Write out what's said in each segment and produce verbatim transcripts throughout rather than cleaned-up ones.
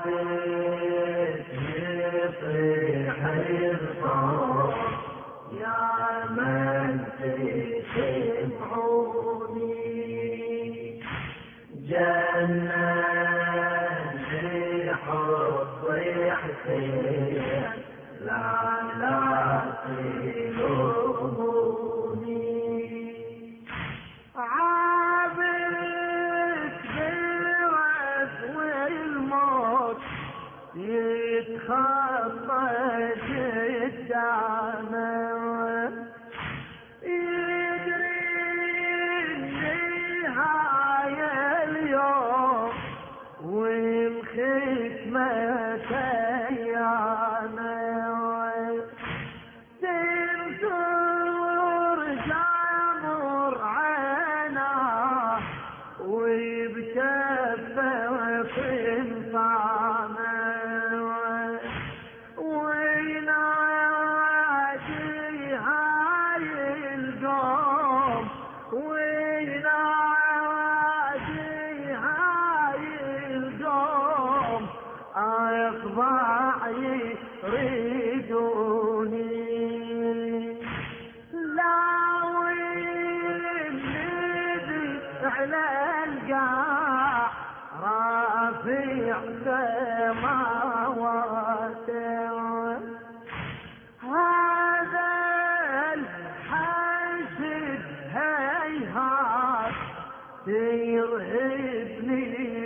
عابد يطيح الصوت يا من تسمعوني جنة حب حسين لا لا تلوموني عابد بالوعد والموت يتخطى قدامه يدري النهاية اليوم والختمة أيامه تنثر جمر عينه وبكفه فنطامه وينادي هاي القوم وينادي هاي القوم أخضع يريدوني لا ويندي على القاع رافع سماواته هذا الحشد هيهات يرهبني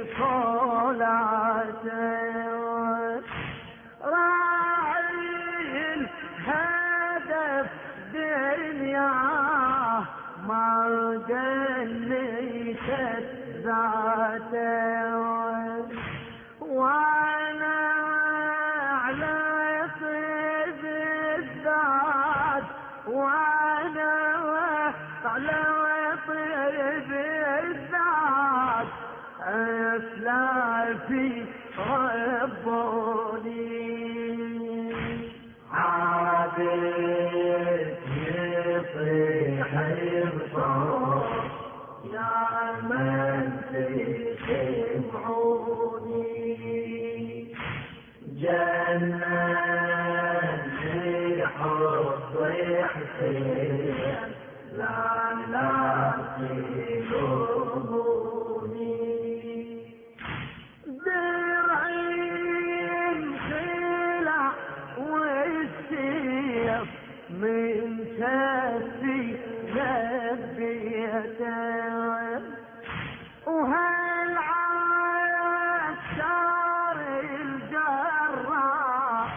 صلاته راعي الهدف دنياه ما جنيت ذاته وانا على طيب الذات وانا على طيب الذات اسلافي ربوني عابد يطيح الصوت يا من تسمعوني جنة حب حسين لا لا تلوموني درعي خلع والسيف من كفي لبيته وهالعسكر الجراح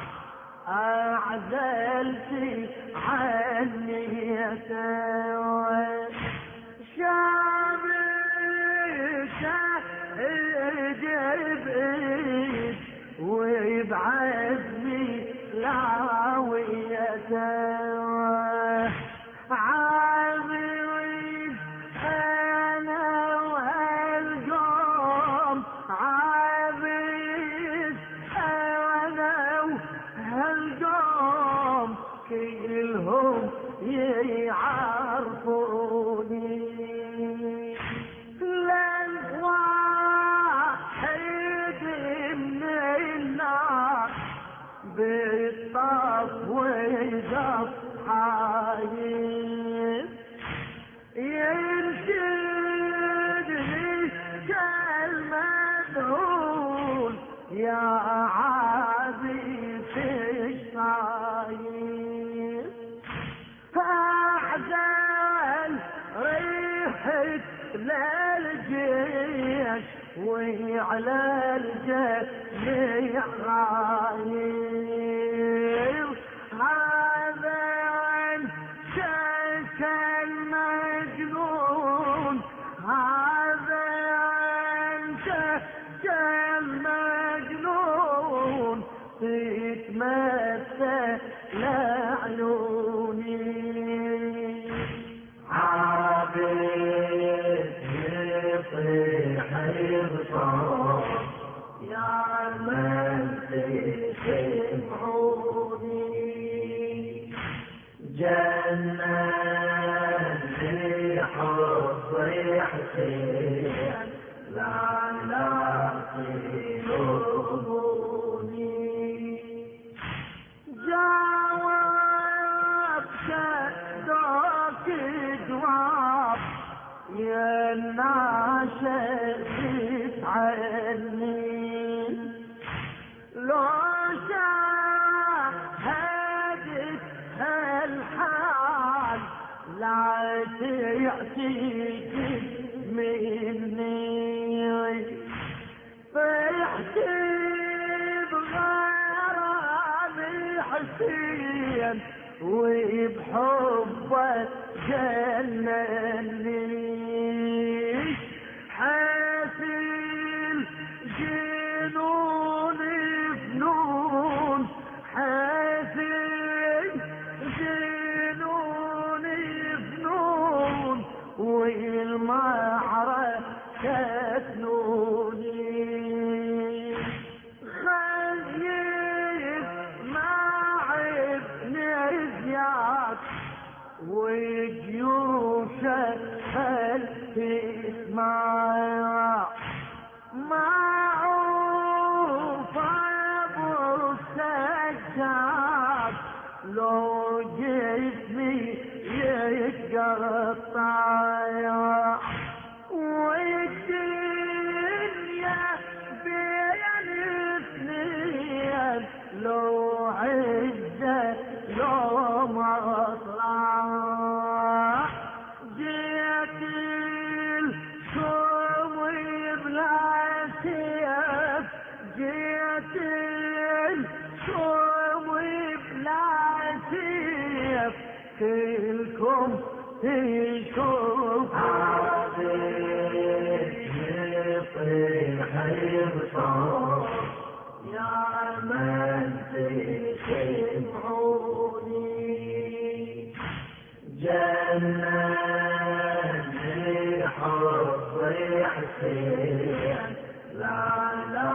أعزلتي عنيته شابكه اجيب ويبعثني لاويته عامرين انا وهالقوم عامرين انا وهالقوم كلهم يعرفوني لن واحد من الناس بالطف ويزف حايل يرشدني كالمذهول يا عابد الشايل أعزل ريحة للجيش وعلى الجميع غايب هذا انت المجنون هذا انت المجنون تتمثل لعيوني عابد يطيح الصوت يا من تسمعوني ناشفت عني لو شاهدت هالحال لا تعتيك مني فرحت بغرامي حسين وبحبك جنني حاسين جنون فنون حاسين جنون فنون والمعركة تنوني خيف مع ابن زياد وجيوشك هل تسمع معروف ابو السجاد لو جسمي يتقطع والدنيا بين اثنين لو عزة لو مطلع جيت الكوم بلا سيف جيت الكوم بلا سيف كلكم تشوف يطيح يبصر يا من تسمعوني جنة حب حسين لا لا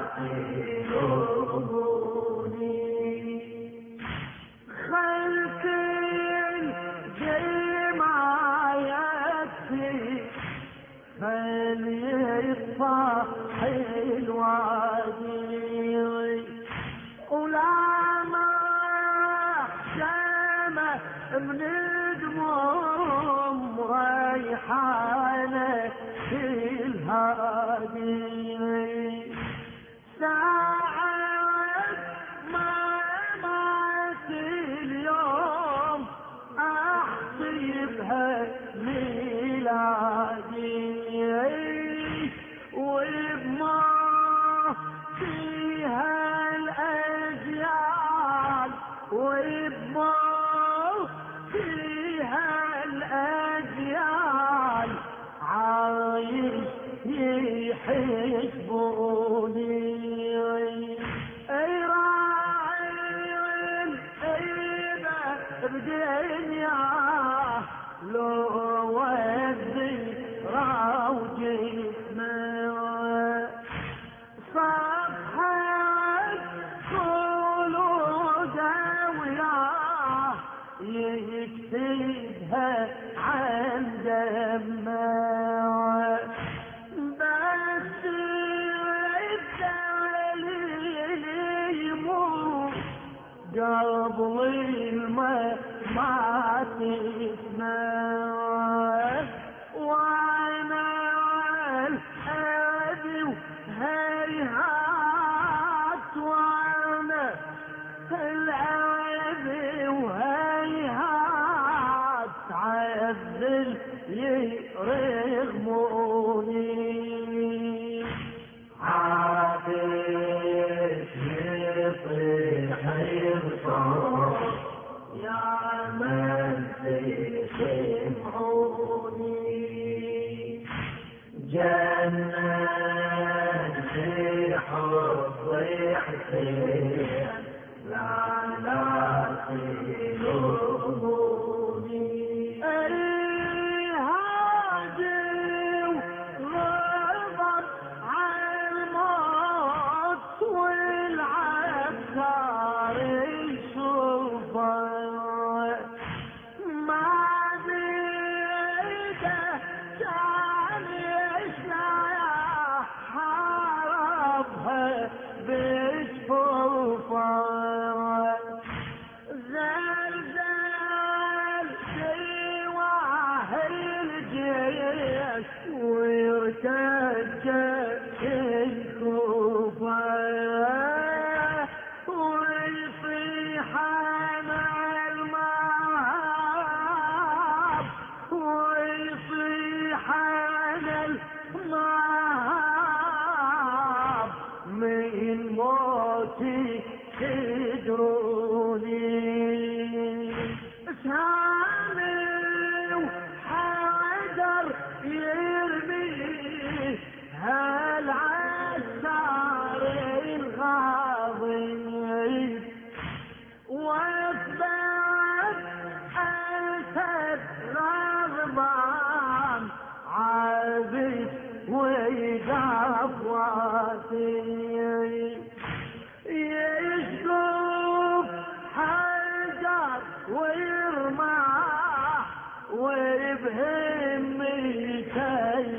تلوموني خلق فليصفح الوادي ولا ما شامة من دموم ريحانة في الهادي ساعة ما مات اليوم أحصيبها ميلادي وبما فيها الأجيال وبما فيها الأجيال عايش يحسبوني أي راعي أيبة بدنيا لو ودي راوجي صفحة خلودة وياه يكتبها عن دمه بس الدليل يموت قبل الماء ما تسمع وانا الأبي هيهات وانا الأبي وهيهات عذل يرغموني عافيت يطيح يبصر يا من تسمعوني جنة حب حسين لا لا تلوموني الهادي وغضب على الموت والعسكر يشوفه ما بيده كان يشلح حاربها بجفوفه زلزال تدروني سامي وحيدر يرمي هالعسار الغاضب واثبت اسد غضبان عابد ويقفواتي يشقف حجر ويرمح وبهمته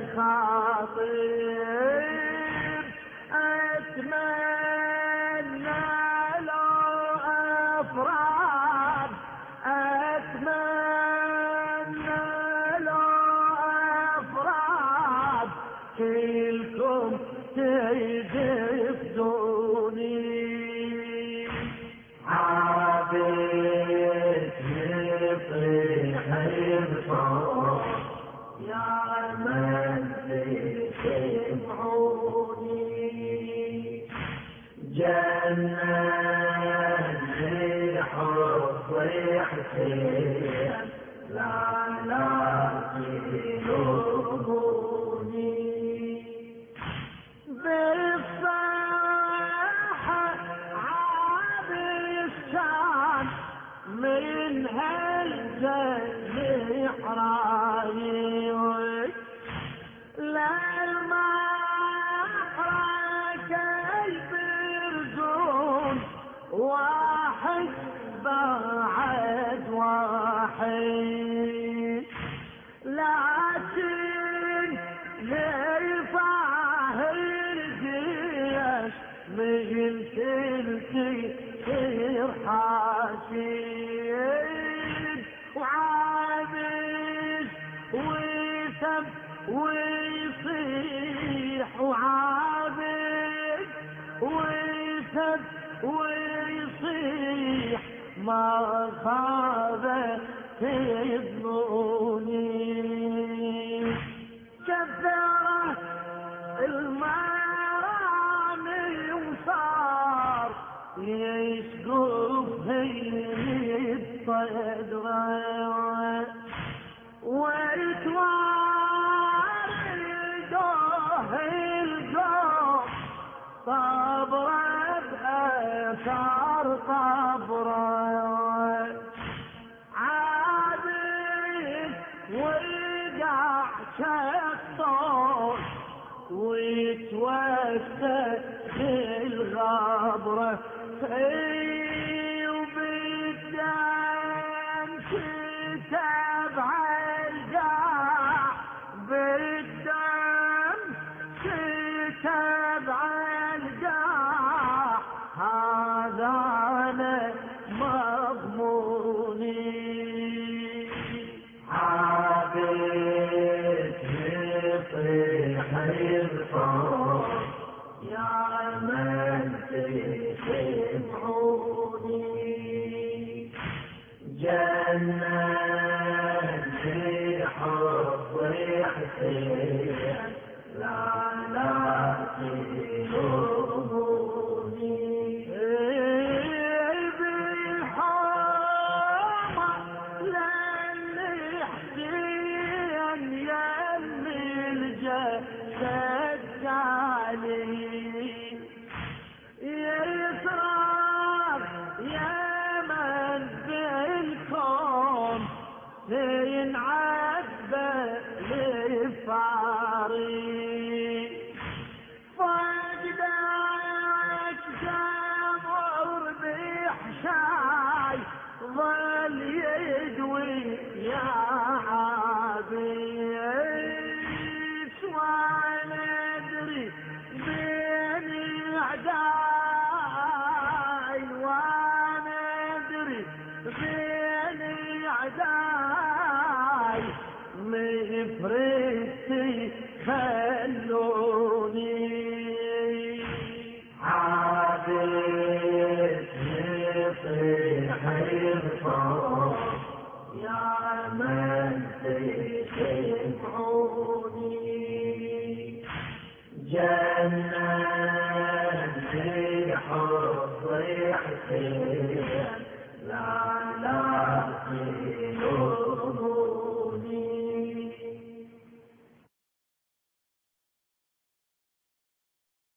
خاطب اتمنى لو افراد اتمنى لو افراد كلكم تدفدوني عابد يطيح الصوت يا من تسمعوني جنة الحب يحسين لا لا تلوموني بالصراحة عابد من هالجنة حرايق للمعركة يبرزون واحد بعد واحد لكن يرفع الجيش من كل حاشد وعابد ويسب ويصيح وعابد ويسب ويصيح ما خاب تظنوني كثرت المرامي وصار يشقف هي الصدر ويتوارده القوم صبره بأثار صبره عابد ويقع شخصون ويتوسد بالغبره وبالدم كتب عالقاع بالدم كتب عالقاع هذا انا مضموني عابد يطيح الصوت يا من تسمعوني جنة الحب يحسين لا لا تلوموني بالحرمة لن يحزن يمي الجسد علي يصرخ يا من بالكون ينعبى للفاري فقدك جمر بحشاي ظل يدوي يا عبيد وانا ادري بين اعداي وانا ادري بين اعداي مفرستي خلوني عابد يطيح الصوت يا من تسمعوني جنة الحب لا